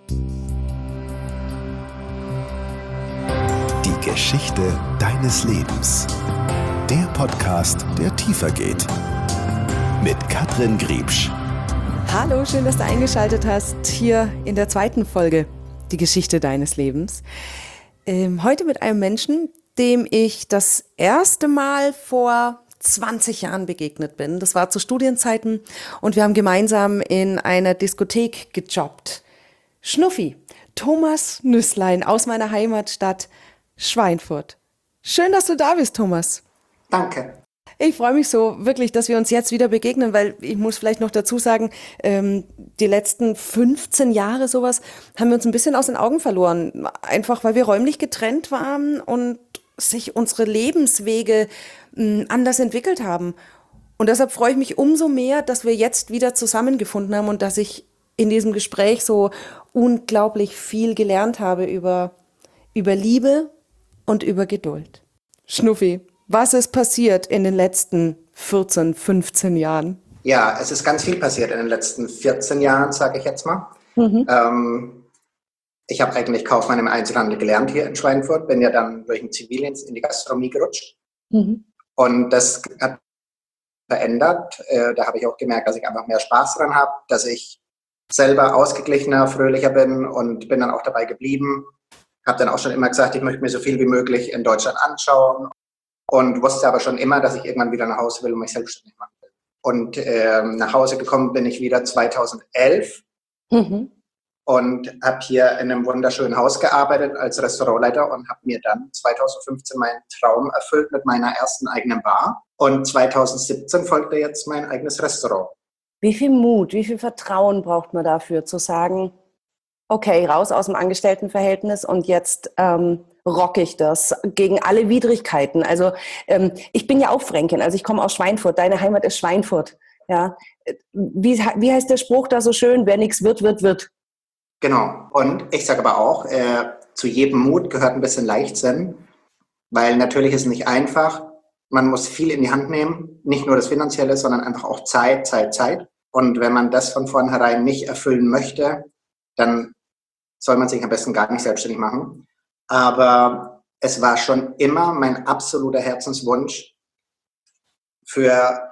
Die Geschichte deines Lebens. Der Podcast, der tiefer geht. Mit Katrin Griebsch. Hallo, schön, dass du eingeschaltet hast hier in der zweiten Folge Die Geschichte deines Lebens. Heute mit einem Menschen, dem ich das erste Mal vor 20 Jahren begegnet bin. Das war zu Studienzeiten und wir haben gemeinsam in einer Diskothek gejobbt. Schnuffi, Thomas Nüßlein aus meiner Heimatstadt Schweinfurt. Schön, dass du da bist, Thomas. Danke. Ich freue mich so wirklich, dass wir uns jetzt wieder begegnen, weil ich muss vielleicht noch dazu sagen, die letzten 15 Jahre sowas haben wir uns ein bisschen aus den Augen verloren. Einfach, weil wir räumlich getrennt waren und sich unsere Lebenswege anders entwickelt haben. Und deshalb freue ich mich umso mehr, dass wir jetzt wieder zusammengefunden haben und dass ich in diesem Gespräch so unglaublich viel gelernt habe über Liebe und über Geduld. Schnuffi, was ist passiert in den letzten 14, 15 Jahren? Ja, es ist ganz viel passiert in den letzten 14 Jahren, sage ich jetzt mal. Ich habe eigentlich Kaufmann im Einzelhandel gelernt hier in Schweinfurt, bin ja dann durch den Zivildienst in die Gastronomie gerutscht. Und das hat verändert. Da habe ich auch gemerkt, dass ich einfach mehr Spaß dran habe, dass ich selber ausgeglichener, fröhlicher bin und bin dann auch dabei geblieben. Habe dann auch schon immer gesagt, ich möchte mir so viel wie möglich in Deutschland anschauen und wusste aber schon immer, dass ich irgendwann wieder nach Hause will und mich selbstständig machen will. Und nach Hause gekommen bin ich wieder 2011 und habe hier in einem wunderschönen Haus gearbeitet als Restaurantleiter und habe mir dann 2015 meinen Traum erfüllt mit meiner ersten eigenen Bar. Und 2017 folgte jetzt mein eigenes Restaurant. Wie viel Mut, wie viel Vertrauen braucht man dafür, zu sagen, okay, raus aus dem Angestelltenverhältnis und jetzt rocke ich das gegen alle Widrigkeiten. Also ich bin ja auch Fränkin, also ich komme aus Schweinfurt, deine Heimat ist Schweinfurt. Ja? Wie heißt der Spruch da so schön, wer nichts wird, wird, wird. Genau, und ich sage aber auch, zu jedem Mut gehört ein bisschen Leichtsinn, weil natürlich ist es nicht einfach, man muss viel in die Hand nehmen, nicht nur das Finanzielle, sondern einfach auch Zeit. Und wenn man das von vornherein nicht erfüllen möchte, dann soll man sich am besten gar nicht selbstständig machen. Aber es war schon immer mein absoluter Herzenswunsch, für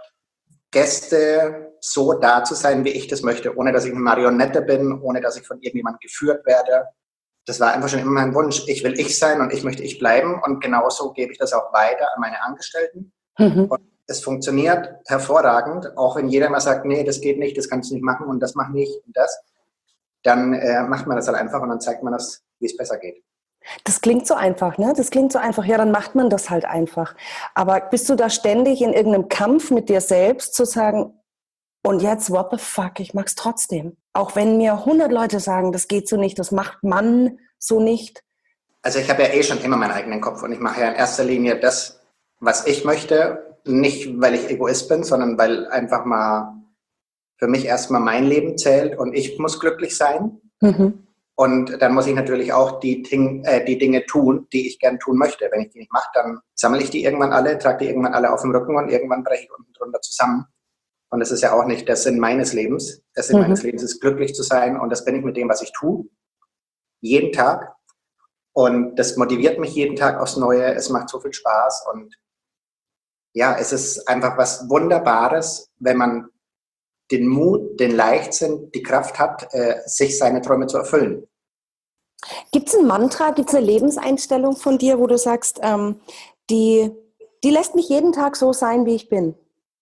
Gäste so da zu sein, wie ich das möchte, ohne dass ich eine Marionette bin, ohne dass ich von irgendjemandem geführt werde. Das war einfach schon immer mein Wunsch. Ich will ich sein und ich möchte ich bleiben. Und genauso gebe ich das auch weiter an meine Angestellten. Und es funktioniert hervorragend, auch wenn jeder mal sagt, nee, das geht nicht, das kannst du nicht machen und das mach nicht und das. Dann macht man das halt einfach und dann zeigt man das, wie es besser geht. Das klingt so einfach, ne? Das klingt so einfach. Ja, dann macht man das halt einfach. Aber bist du da ständig in irgendeinem Kampf mit dir selbst, zu sagen, und jetzt, what the fuck, ich mach's trotzdem. Auch wenn mir 100 Leute sagen, das geht so nicht, das macht man so nicht. Also ich habe ja schon immer meinen eigenen Kopf und ich mache ja in erster Linie das, was ich möchte. Nicht, weil ich Egoist bin, sondern weil einfach mal für mich erstmal mein Leben zählt und ich muss glücklich sein. Und dann muss ich natürlich auch die Dinge tun, die ich gern tun möchte. Wenn ich die nicht mache, dann sammle ich die irgendwann alle, trage die irgendwann alle auf dem Rücken und irgendwann breche ich unten drunter zusammen. Und das ist ja auch nicht der Sinn meines Lebens. Der Sinn meines Lebens ist, glücklich zu sein und das bin ich mit dem, was ich tue. Jeden Tag. Und das motiviert mich jeden Tag aufs Neue. Es macht so viel Spaß und ja, es ist einfach was Wunderbares, wenn man den Mut, den Leichtsinn, die Kraft hat, sich seine Träume zu erfüllen. Gibt es ein Mantra, gibt es eine Lebenseinstellung von dir, wo du sagst, die lässt mich jeden Tag so sein, wie ich bin?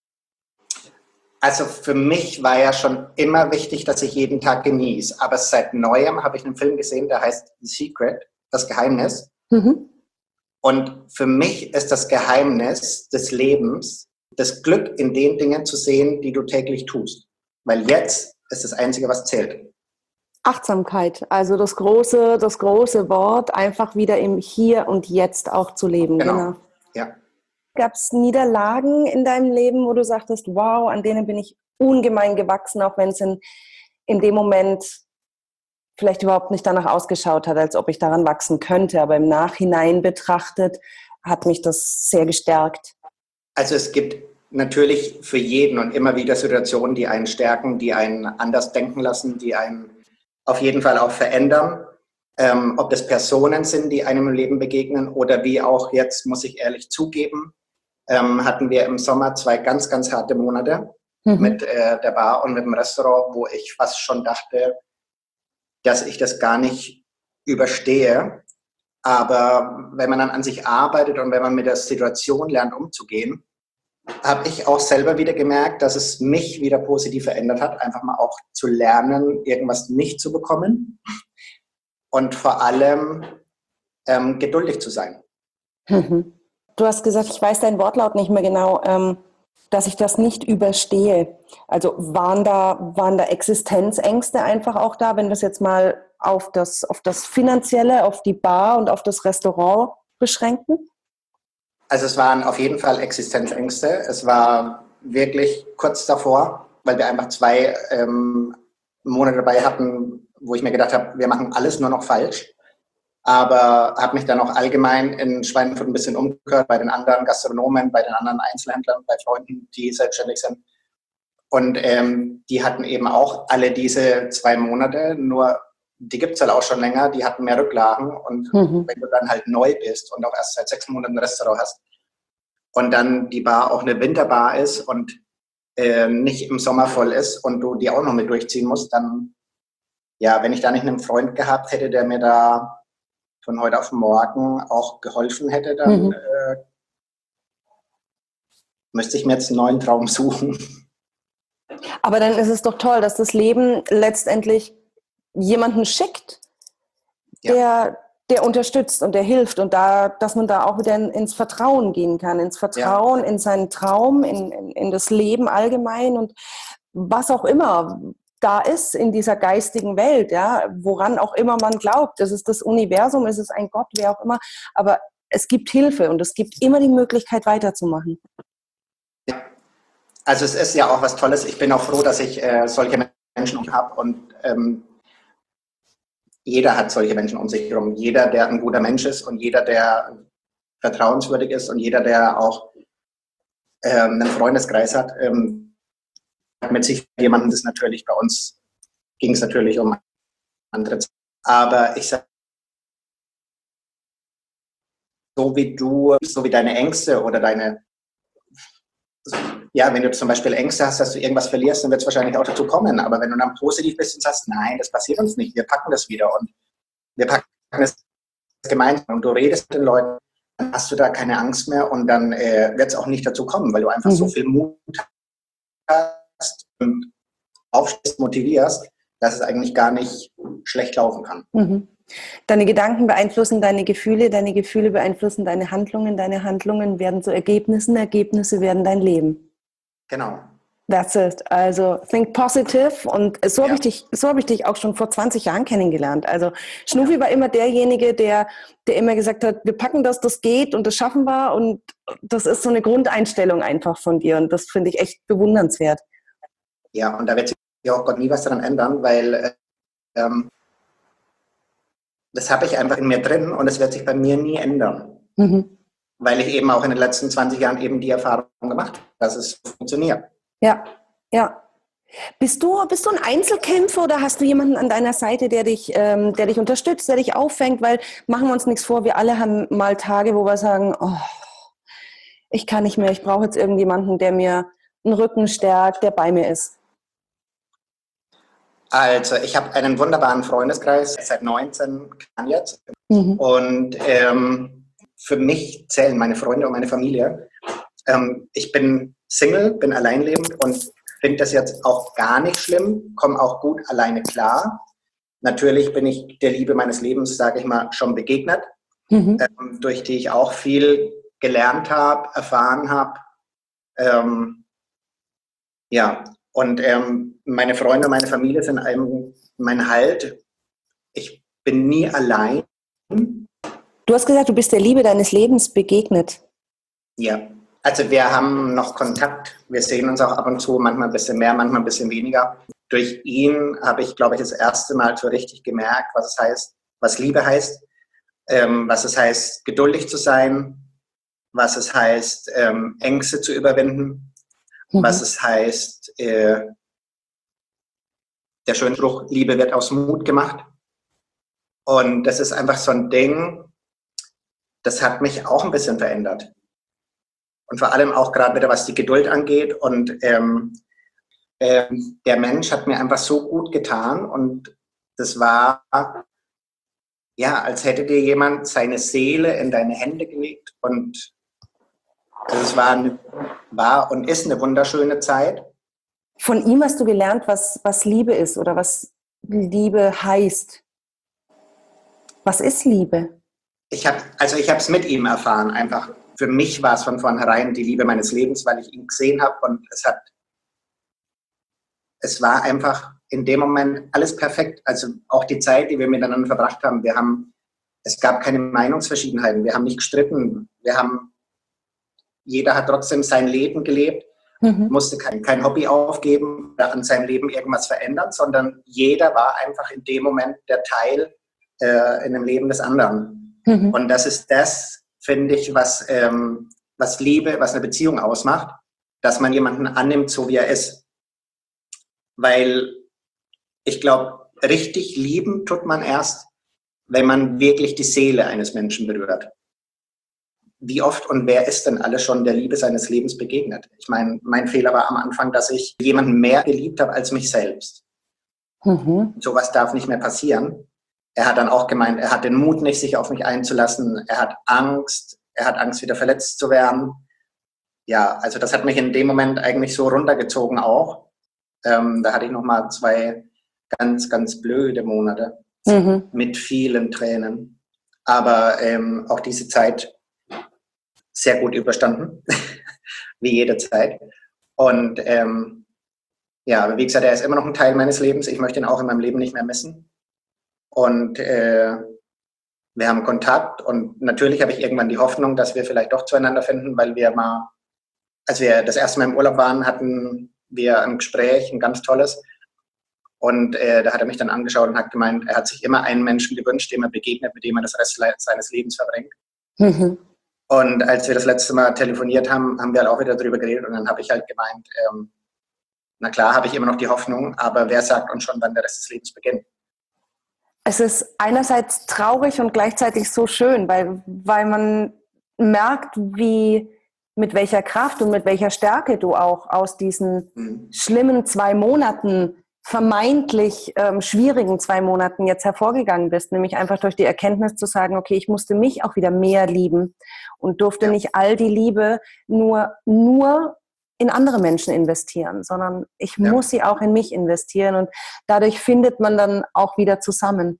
Also für mich war ja schon immer wichtig, dass ich jeden Tag genieße. Aber seit Neuem habe ich einen Film gesehen, der heißt The Secret, das Geheimnis. Und für mich ist das Geheimnis des Lebens, das Glück in den Dingen zu sehen, die du täglich tust. Weil jetzt ist das Einzige, was zählt. Achtsamkeit, also das große Wort, einfach wieder im Hier und Jetzt auch zu leben. Genau. Ja. Gab es Niederlagen in deinem Leben, wo du sagtest, wow, an denen bin ich ungemein gewachsen, auch wenn es in dem Moment vielleicht überhaupt nicht danach ausgeschaut hat, als ob ich daran wachsen könnte, aber im Nachhinein betrachtet hat mich das sehr gestärkt. Also es gibt natürlich für jeden und immer wieder Situationen, die einen stärken, die einen anders denken lassen, die einen auf jeden Fall auch verändern. Ob das Personen sind, die einem im Leben begegnen oder wie auch jetzt, muss ich ehrlich zugeben, hatten wir im Sommer 2 ganz, ganz harte Monate mit der Bar und mit dem Restaurant, wo ich fast schon dachte, dass ich das gar nicht überstehe. Aber wenn man dann an sich arbeitet und wenn man mit der Situation lernt, umzugehen, habe ich auch selber wieder gemerkt, dass es mich wieder positiv verändert hat, einfach mal auch zu lernen, irgendwas nicht zu bekommen und vor allem geduldig zu sein. Du hast gesagt, ich weiß deinen Wortlaut nicht mehr genau, dass ich das nicht überstehe. Also waren da Existenzängste einfach auch da, wenn wir es jetzt mal auf das Finanzielle, auf die Bar und auf das Restaurant beschränken? Also es waren auf jeden Fall Existenzängste. Es war wirklich kurz davor, weil wir einfach 2 Monate dabei hatten, wo ich mir gedacht habe, wir machen alles nur noch falsch. Aber habe mich dann auch allgemein in Schweinfurt ein bisschen umgehört bei den anderen Gastronomen, bei den anderen Einzelhändlern, bei Freunden, die selbstständig sind. Und die hatten eben auch alle diese 2 Monate, nur die gibt es halt auch schon länger, die hatten mehr Rücklagen. Und wenn du dann halt neu bist und auch erst seit 6 Monaten ein Restaurant hast und dann die Bar auch eine Winterbar ist und nicht im Sommer voll ist und du die auch noch mit durchziehen musst, dann, ja, wenn ich da nicht einen Freund gehabt hätte, der mir da von heute auf morgen auch geholfen hätte, dann müsste ich mir jetzt einen neuen Traum suchen. Aber dann ist es doch toll, dass das Leben letztendlich jemanden schickt, der unterstützt und der hilft und dass man da auch wieder ins Vertrauen gehen kann, ins Vertrauen, in seinen Traum, in das Leben allgemein und was auch immer da ist in dieser geistigen Welt, ja, woran auch immer man glaubt. Es ist das Universum, es ist ein Gott, wer auch immer, aber es gibt Hilfe und es gibt immer die Möglichkeit weiterzumachen. Ja. Also es ist ja auch was Tolles. Ich bin auch froh, dass ich solche Menschen habe und jeder hat solche Menschen um sich herum. Jeder, der ein guter Mensch ist und jeder, der vertrauenswürdig ist und jeder, der auch einen Freundeskreis hat, mit sich jemanden, das natürlich bei uns ging es natürlich um andere. Aber ich sage, so wie deine Ängste oder wenn du zum Beispiel Ängste hast, dass du irgendwas verlierst, dann wird es wahrscheinlich auch dazu kommen. Aber wenn du dann positiv bist und sagst, nein, das passiert uns nicht, wir packen das wieder und wir packen es gemeinsam und du redest mit den Leuten, dann hast du da keine Angst mehr und dann wird es auch nicht dazu kommen, weil du einfach so viel Mut hast und aufstehst, motivierst, dass es eigentlich gar nicht schlecht laufen kann. Deine Gedanken beeinflussen deine Gefühle beeinflussen deine Handlungen werden zu Ergebnissen, Ergebnisse werden dein Leben. Genau. That's it. Also think positive und so habe ich dich auch schon vor 20 Jahren kennengelernt. Also Schnufi war immer derjenige, der immer gesagt hat, wir packen das geht und das schaffen wir und das ist so eine Grundeinstellung einfach von dir und das finde ich echt bewundernswert. Ja, und da wird sich auch Gott nie was daran ändern, weil das habe ich einfach in mir drin und es wird sich bei mir nie ändern. Weil ich eben auch in den letzten 20 Jahren eben die Erfahrung gemacht habe, dass es funktioniert. Ja. Bist du ein Einzelkämpfer oder hast du jemanden an deiner Seite, der dich unterstützt, der dich auffängt? Weil, machen wir uns nichts vor, wir alle haben mal Tage, wo wir sagen, oh, ich kann nicht mehr, ich brauche jetzt irgendjemanden, der mir einen Rücken stärkt, der bei mir ist. Also ich habe einen wunderbaren Freundeskreis, seit 19 Jahren jetzt. Und für mich zählen meine Freunde und meine Familie. Ich bin Single, bin alleinlebend und finde das jetzt auch gar nicht schlimm, komme auch gut alleine klar. Natürlich bin ich der Liebe meines Lebens, sage ich mal, schon begegnet, durch die ich auch viel gelernt habe, erfahren habe. Und meine Freunde und meine Familie sind mein Halt. Ich bin nie allein. Du hast gesagt, du bist der Liebe deines Lebens begegnet. Ja, also wir haben noch Kontakt. Wir sehen uns auch ab und zu, manchmal ein bisschen mehr, manchmal ein bisschen weniger. Durch ihn habe ich, glaube ich, das erste Mal so richtig gemerkt, was es heißt, was Liebe heißt, was es heißt, geduldig zu sein, was es heißt, Ängste zu überwinden, was es heißt, der schöne Spruch, Liebe wird aus Mut gemacht. Und das ist einfach so ein Ding, das hat mich auch ein bisschen verändert. Und vor allem auch gerade wieder, was die Geduld angeht. Und der Mensch hat mir einfach so gut getan. Und das war, ja, als hätte dir jemand seine Seele in deine Hände gelegt. Und das war und ist eine wunderschöne Zeit. Von ihm hast du gelernt, was Liebe ist oder was Liebe heißt. Was ist Liebe? Ich habe es mit ihm erfahren. Einfach für mich war es von vornherein die Liebe meines Lebens, weil ich ihn gesehen habe und es war einfach in dem Moment alles perfekt. Also auch die Zeit, die wir miteinander verbracht haben. Es gab keine Meinungsverschiedenheiten. Wir haben nicht gestritten. Jeder hat trotzdem sein Leben gelebt. Musste kein Hobby aufgeben oder an seinem Leben irgendwas verändern, sondern jeder war einfach in dem Moment der Teil in dem Leben des anderen. Und das ist das, finde ich, was Liebe, was eine Beziehung ausmacht, dass man jemanden annimmt, so wie er ist. Weil ich glaube, richtig lieben tut man erst, wenn man wirklich die Seele eines Menschen berührt. Wie oft und wer ist denn alles schon der Liebe seines Lebens begegnet? Ich meine, mein Fehler war am Anfang, dass ich jemanden mehr geliebt habe als mich selbst. Sowas darf nicht mehr passieren. Er hat dann auch gemeint, er hat den Mut nicht, sich auf mich einzulassen. Er hat Angst wieder verletzt zu werden. Ja, also das hat mich in dem Moment eigentlich so runtergezogen auch. Da hatte ich nochmal 2 ganz, ganz blöde Monate mit vielen Tränen. Aber auch diese Zeit sehr gut überstanden, wie jede Zeit. Und ja, wie gesagt, er ist immer noch ein Teil meines Lebens. Ich möchte ihn auch in meinem Leben nicht mehr missen. Und wir haben Kontakt und natürlich habe ich irgendwann die Hoffnung, dass wir vielleicht doch zueinander finden, weil als wir das erste Mal im Urlaub waren, hatten wir ein Gespräch, ein ganz tolles. Und da hat er mich dann angeschaut und hat gemeint, er hat sich immer einen Menschen gewünscht, dem er begegnet, mit dem er das Rest seines Lebens verbringt. Und als wir das letzte Mal telefoniert haben, haben wir halt auch wieder darüber geredet und dann habe ich halt gemeint, na klar, habe ich immer noch die Hoffnung, aber wer sagt uns schon, wann der Rest des Lebens beginnt? Es ist einerseits traurig und gleichzeitig so schön, weil man merkt, mit welcher Kraft und mit welcher Stärke du auch aus diesen schlimmen 2 Monaten, vermeintlich schwierigen 2 Monaten jetzt hervorgegangen bist, nämlich einfach durch die Erkenntnis zu sagen, okay, ich musste mich auch wieder mehr lieben und durfte nicht all die Liebe nur in andere Menschen investieren, sondern ich muss sie auch in mich investieren und dadurch findet man dann auch wieder zusammen.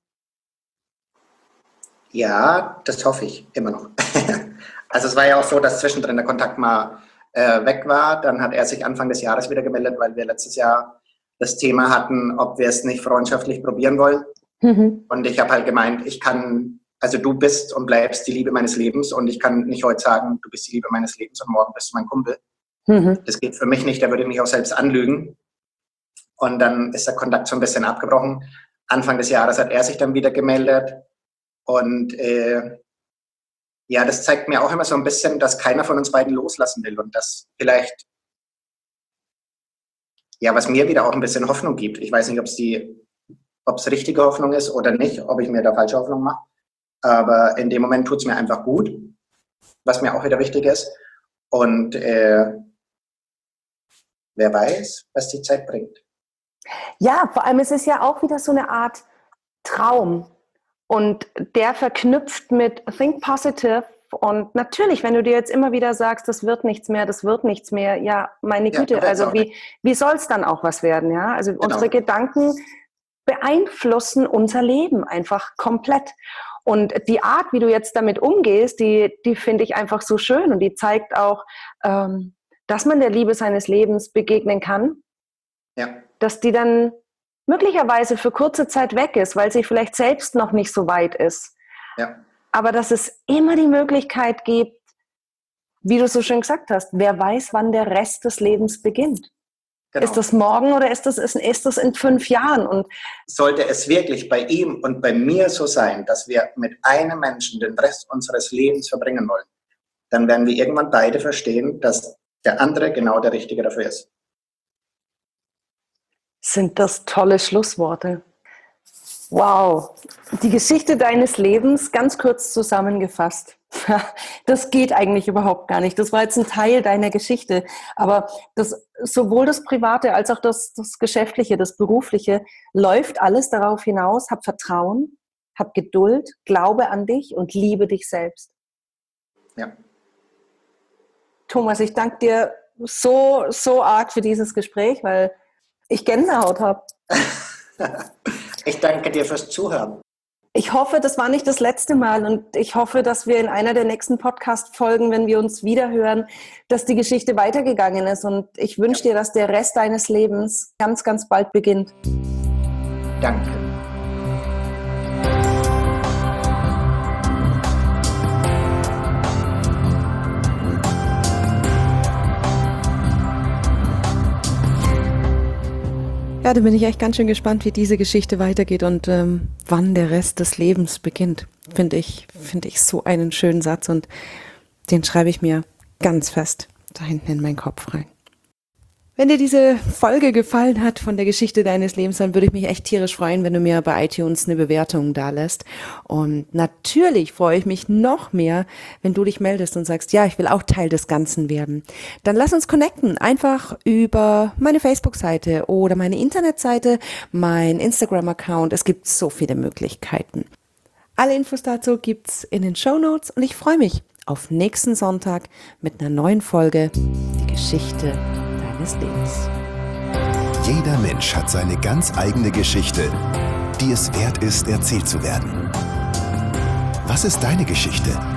Ja, das hoffe ich immer noch. Also es war ja auch so, dass zwischendrin der Kontakt mal weg war. Dann hat er sich Anfang des Jahres wieder gemeldet, weil wir letztes Jahr das Thema hatten, ob wir es nicht freundschaftlich probieren wollen. Und ich habe halt gemeint, also du bist und bleibst die Liebe meines Lebens und ich kann nicht heute sagen, du bist die Liebe meines Lebens und morgen bist du mein Kumpel. Das geht für mich nicht, da würde ich mich auch selbst anlügen. Und dann ist der Kontakt so ein bisschen abgebrochen. Anfang des Jahres hat er sich dann wieder gemeldet. Und ja, das zeigt mir auch immer so ein bisschen, dass keiner von uns beiden loslassen will und das vielleicht, ja, was mir wieder auch ein bisschen Hoffnung gibt. Ich weiß nicht, ob es richtige Hoffnung ist oder nicht, ob ich mir da falsche Hoffnung mache. Aber in dem Moment tut es mir einfach gut, was mir auch wieder wichtig ist. Und wer weiß, was die Zeit bringt. Ja, vor allem ist es ja auch wieder so eine Art Traum. Und der verknüpft mit Think Positive. Und natürlich, wenn du dir jetzt immer wieder sagst, das wird nichts mehr, ja, meine Güte, also wie soll es dann auch was werden? Ja? Also unsere Gedanken beeinflussen unser Leben einfach komplett. Und die Art, wie du jetzt damit umgehst, die finde ich einfach so schön. Und die zeigt auch, dass man der Liebe seines Lebens begegnen kann. Ja. Dass die dann möglicherweise für kurze Zeit weg ist, weil sie vielleicht selbst noch nicht so weit ist. Ja. Aber dass es immer die Möglichkeit gibt, wie du so schön gesagt hast, wer weiß, wann der Rest des Lebens beginnt. Genau. Ist das morgen oder ist das in 5 Jahren? Und sollte es wirklich bei ihm und bei mir so sein, dass wir mit einem Menschen den Rest unseres Lebens verbringen wollen, dann werden wir irgendwann beide verstehen, dass der andere genau der Richtige dafür ist. Sind das tolle Schlussworte. Wow, die Geschichte deines Lebens ganz kurz zusammengefasst. Das geht eigentlich überhaupt gar nicht. Das war jetzt ein Teil deiner Geschichte. Aber sowohl das Private als auch das Geschäftliche, das Berufliche, läuft alles darauf hinaus. Hab Vertrauen, hab Geduld, glaube an dich und liebe dich selbst. Ja. Thomas, ich danke dir so arg für dieses Gespräch, weil ich Gänsehaut habe. Ich danke dir fürs Zuhören. Ich hoffe, das war nicht das letzte Mal und ich hoffe, dass wir in einer der nächsten Podcast-Folgen, wenn wir uns wiederhören, dass die Geschichte weitergegangen ist und ich wünsche dir, dass der Rest deines Lebens ganz, ganz bald beginnt. Danke. Ja, da bin ich echt ganz schön gespannt, wie diese Geschichte weitergeht und wann der Rest des Lebens beginnt. Finde ich so einen schönen Satz und den schreibe ich mir ganz fest da hinten in meinen Kopf rein. Wenn dir diese Folge gefallen hat von der Geschichte deines Lebens, dann würde ich mich echt tierisch freuen, wenn du mir bei iTunes eine Bewertung dalässt. Und natürlich freue ich mich noch mehr, wenn du dich meldest und sagst, ja, ich will auch Teil des Ganzen werden. Dann lass uns connecten, einfach über meine Facebook-Seite oder meine Internetseite, mein Instagram-Account. Es gibt so viele Möglichkeiten. Alle Infos dazu gibt's in den Shownotes und ich freue mich auf nächsten Sonntag mit einer neuen Folge, die Geschichte deines Lebens. Jeder Mensch hat seine ganz eigene Geschichte, die es wert ist, erzählt zu werden. Was ist deine Geschichte?